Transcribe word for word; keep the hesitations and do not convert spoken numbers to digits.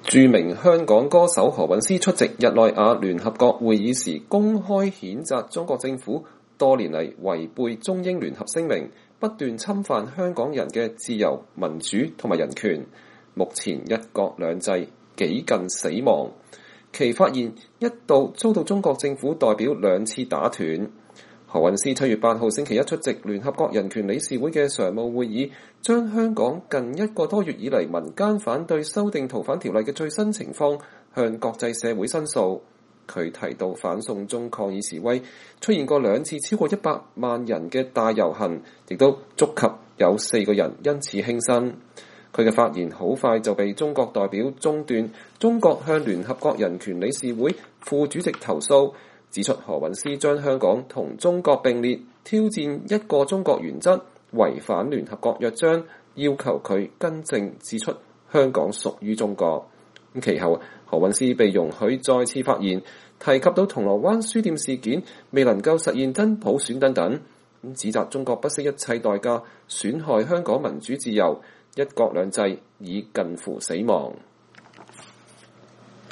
著名香港歌手何韻詩出席日內瓦聯合國會議時，公開譴責中國政府多年嚟違背中英聯合聲明，不斷侵犯香港人嘅自由、民主同埋人權。目前一國兩制幾近死亡，其發言一度遭到中國政府代表兩次打斷。何韻詩七月八號星期一出席聯合國人權理事會嘅常務會議，將香港近一個多月以嚟民間反對修訂逃犯條例嘅最新情況向國際社會申訴。佢提到反送中抗議示威出現過兩次超過一百萬人嘅大遊行，亦都觸及有四個人因此輕生。佢嘅發言好快就被中國代表中斷，中國向聯合國人權理事會副主席投訴，指出何韻詩將香港同中國並列，挑戰一個中國原則，違反聯合國約章，要求佢更正指出香港屬於中國。其後何韻詩被容許再次發言，提及到銅鑼灣書店事件未能夠實現真普選等等，指責中國不惜一切代價損害香港民主自由，一國兩制已近乎死亡。